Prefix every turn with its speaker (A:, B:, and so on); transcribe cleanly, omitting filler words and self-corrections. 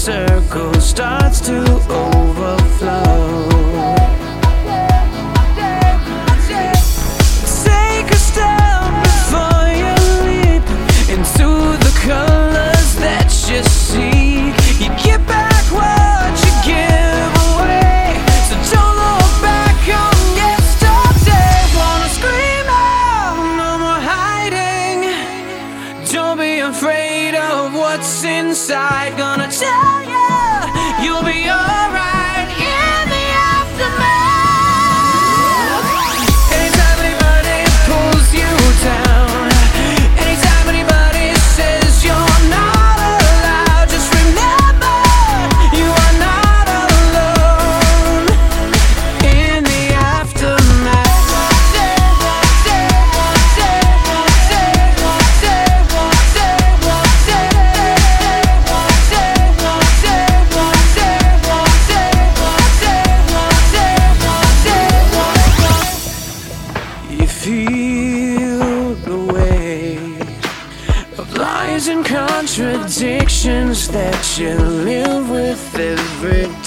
A: circle starts to overflow. Take a step before you leap into the colors that you see. You get back what you give away, so don't look back on yesterday. Wanna scream out, no more hiding. Don't be afraid of what's inside. Gonna tell you, you'll be alright in the aftermath. Anytime anybody pulls you down, anytime anybody says you're not allowed, just remember you are not alone in the aftermath. You feel the weight of lies and contradictions that you live with every day.